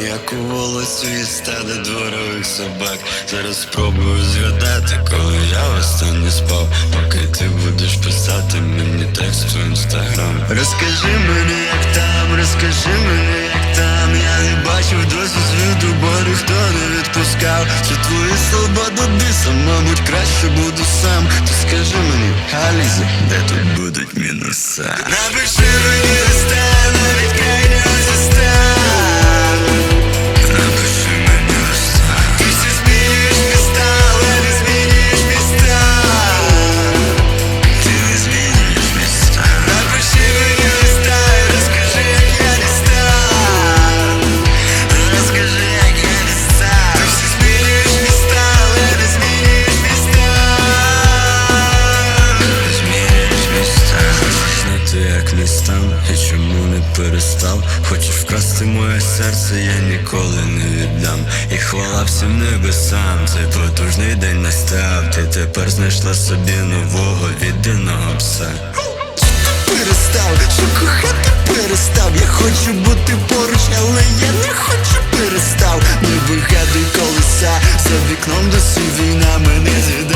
як у волосю і стадо дворових собак. Зараз спробую згадати, коли я востаннє спав. Поки ти будеш писати мені текст в інстаграм. Розкажи мені, як там, розкажи мені, як там. Я не бачив досі світу, бо ніхто не відпускав. Чи твої слова до біса, мабуть, краще буду сам. Ти скажи мені, Аліза, де тут будуть мінуса? Напиши мені листа, навіть крайнього листа. Напиши мені листа. Ти все змінюєш міста, але не змінюєш міста. Ти не змінюєш міста. Напиши мені листа і розкажи, як я не став. Розкажи, як я не став. Ти все змінюєш міста, але не змінюєш міста. Не змінюєш міста. Хочеш знати, як не став і чому не перестав. Хочеш вкрасти моє серце, я ніколи не віддам. І хвала всім небесам, цей потужний день настав. Ти тепер знайшла собі нового відданого пса. Перестав, що кохати перестав. Я хочу бути поруч, але я не хочу перестав. Не вигадуй колеса, за вікном досі війна мене з'їдає.